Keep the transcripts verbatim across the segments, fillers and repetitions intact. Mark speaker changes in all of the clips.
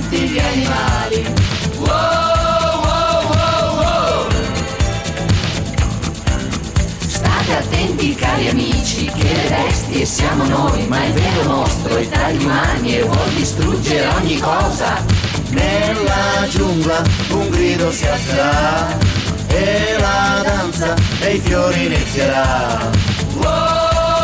Speaker 1: tutti gli animali. Wow, wow, wow, wow. State attenti cari amici, che le bestie siamo noi, ma il vero mostro è tra gli umani e vuol distruggere ogni cosa.
Speaker 2: Nella giungla un grido si alzerà e la danza dei fiori inizierà.
Speaker 1: Wow.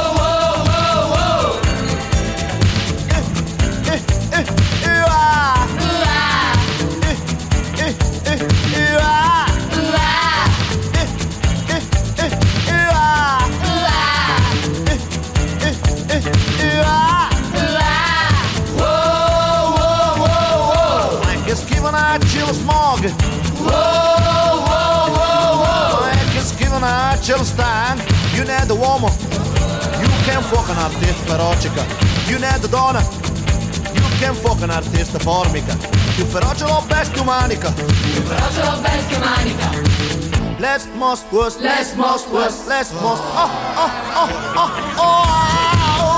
Speaker 2: C'è lo smog,
Speaker 1: wow, wow, wow, wow.
Speaker 2: E che scrivono c'è lo stank. You need the uomo, you can fuck un artista feroce. You need the donna, you can fuck un artista formica. Più feroce lo bestia umanica,
Speaker 1: più feroce lo bestia umanica.
Speaker 2: Let's most was,
Speaker 1: let's most was,
Speaker 2: let's most oh oh oh oh oh, oh.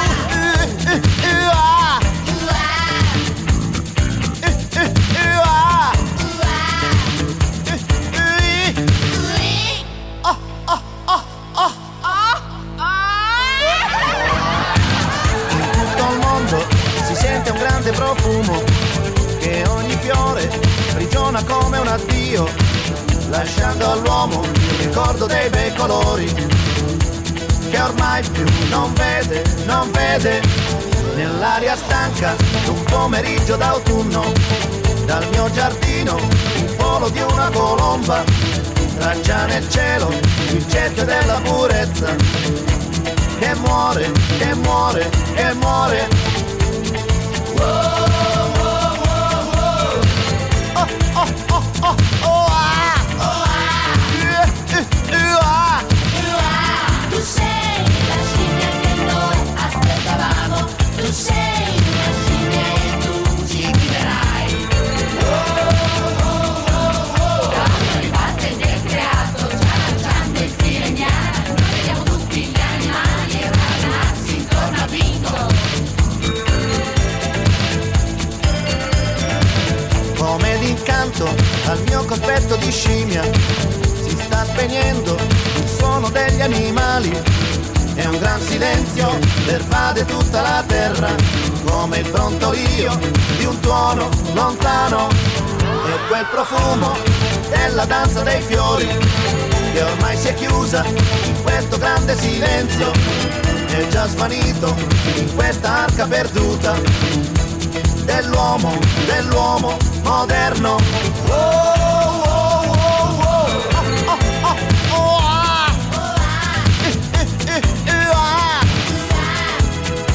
Speaker 2: Un grande profumo che ogni fiore sprigiona come un addio, lasciando all'uomo il ricordo dei bei colori che ormai più non vede, non vede. Nell'aria stanca d'un pomeriggio d'autunno, dal mio giardino il volo di una colomba traccia nel cielo il cerchio della purezza che muore, che muore, che muore. Wow, wow, wow, wow. Oh, oh, oh, oh, oh, ah. Oh, ah. Yeah, yeah, yeah, ah.
Speaker 1: Ah. Tu sei la scimmia che noi aspettavamo, tu sei una scimmia e tu ci guiderai. Wow, wow, wow, wow. Proprio ribatte ed è creato, già lanciando il filegnano. Noi vediamo tutti gli animali e ragazzi intorno a bingo.
Speaker 2: Come d'incanto al mio cospetto di scimmia si sta spegnendo il suono degli animali e un gran silenzio pervade tutta la terra come il brontolio di un tuono lontano e quel profumo della danza dei fiori che ormai si è chiusa in questo grande silenzio è già svanito in questa arca perduta dell'uomo, dell'uomo moderno. Oh!